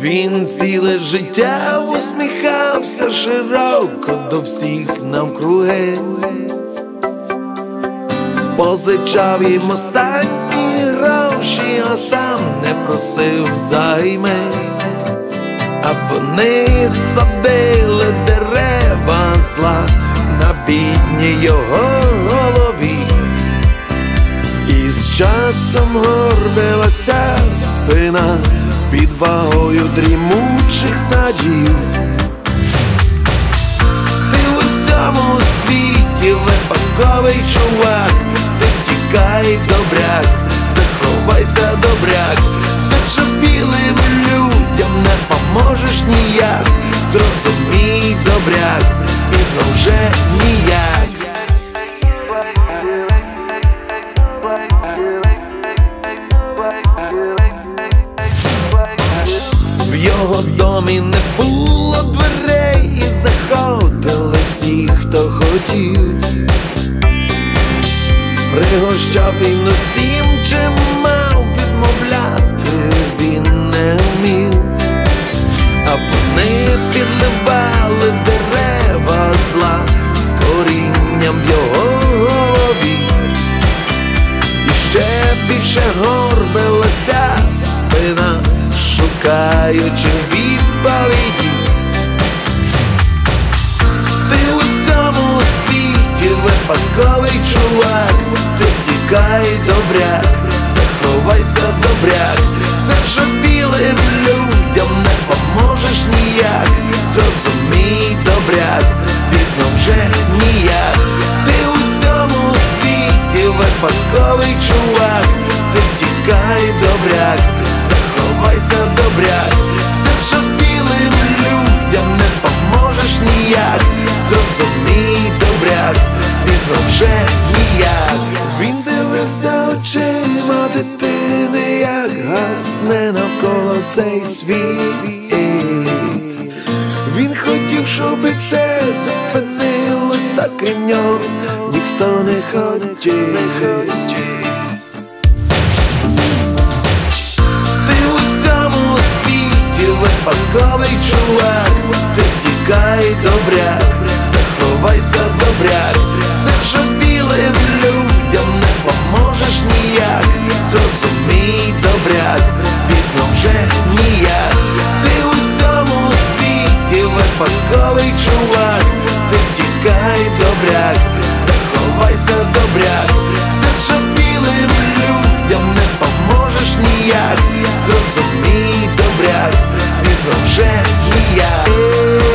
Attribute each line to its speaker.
Speaker 1: Він ціле життя усміхався широко до всіх навкруги, позичав їм останні гроші, а сам не просив займи. А вони садили дерева зла на бідній його голові, і з часом горбилася спина під вагою дрімучих садів. Ти у цьому світі випадковий чувак, ти тікай, добряк, заховайся, добряк, зачепілим людям не поможеш ніяк. Зрозумій, добряк, пізно вже ніяк. В його домі не було дверей, і заходили всі, хто хотів. Пригощав він усім, чим мав, відмовляти він не вмів. А вони підливали дерева зла з корінням в його голові, і ще більше горбилася спина, шукаючи відповіді. Ти у цьому світі випадковий чувак, ти тікай, добряк, заховайся, добряк, зажопілим людям не поможеш ніяк. Зрозумій, добряк, пізно вже ніяк. Ти у цьому світі випадковий чувак, ти тікай, добряк, заховайся, добряк, зажопілим людям не поможеш ніяк. Зрозумій, добряк, пізно вже ніяк. Він дивився очима дитини, як гасне навколо цей світ. Він хотів, щоб це зупинилось, та крім нього ніхто не хотів. Ти у цьому світі випадковий чувак, ти тікай, добряк, заховайся, добряк, зажопілим людям не поможеш ніяк. Зрозумій, добряк, пізно вже ніяк. Ти у цьому світі випадковий чувак, ти тікай, добряк, заховайся, добряк, зажопілим людям не поможеш ніяк. Зрозумій, добряк, пізно вже ніяк.